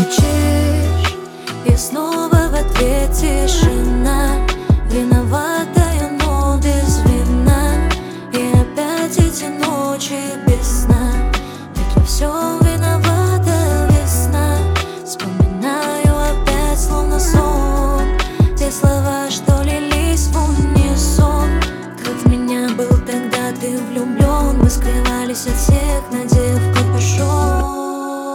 Стучишь, и снова в ответ тишина. Виноватая, но без вина. И опять эти ночи без сна. Ведь во всем виновата весна. Вспоминаю опять словно сон те слова, что лились в унисон. Как в меня был тогда ты влюблен. Мы скрывались от всех, надев капюшон.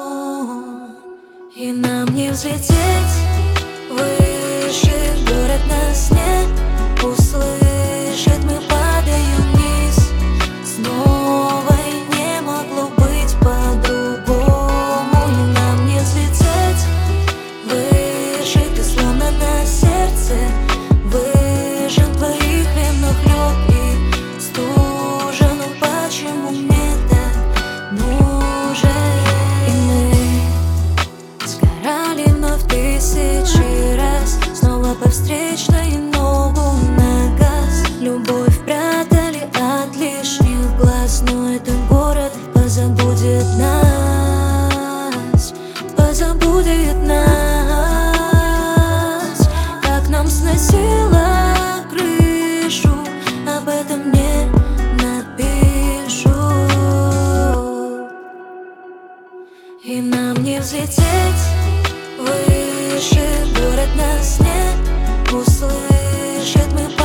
И нам не взлететь выше, город нас нет услышит. Мы падаем вниз снова, и не могло быть по-другому. И нам не взлететь выше, ты словно на сердце выжжен. В твоих венах лед и стужа. Ну почему мне так нужен? И мы сгорали вновь тысячи раз, снова по встречной, ногу на газ. Любовь прятали от лишних глаз, но этот город позабудет нас, позабудет нас. Как нам сносило крышу, об этом мне напишут. И нам не взлететь выше, город нас не услышит. Мы